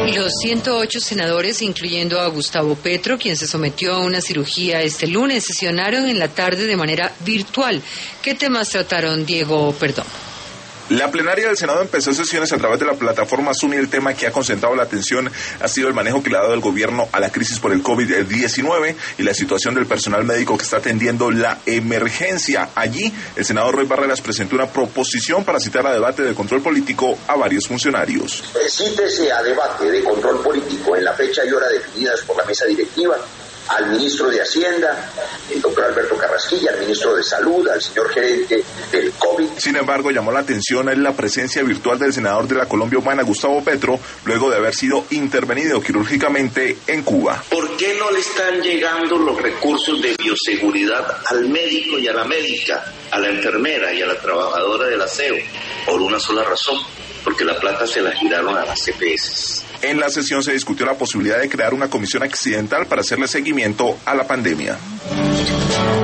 Los 108 senadores, incluyendo a Gustavo Petro, quien se sometió a una cirugía este lunes, sesionaron en la tarde de manera virtual. ¿Qué temas trataron, Diego Perdomo? La plenaria del Senado empezó sesiones a través de la plataforma Zoom y el tema que ha concentrado la atención ha sido el manejo que le ha dado el gobierno a la crisis por el COVID-19 y la situación del personal médico que está atendiendo la emergencia. Allí, el senador Roy Barreras presentó una proposición para citar a debate de control político a varios funcionarios. Cítese a debate de control político en la fecha y hora definidas por la mesa directiva al ministro de Hacienda, el doctor Alberto Carrasquilla, al ministro de Salud, al señor gerente del COVID. Sin embargo, llamó la atención la presencia virtual del senador de la Colombia Humana, Gustavo Petro, luego de haber sido intervenido quirúrgicamente en Cuba. ¿Por qué no le están llegando los recursos de bioseguridad al médico y a la médica, a la enfermera y a la trabajadora del aseo? Por una sola razón, porque la plata se la giraron a las EPS. En la sesión se discutió la posibilidad de crear una comisión accidental para hacerle seguimiento a la pandemia.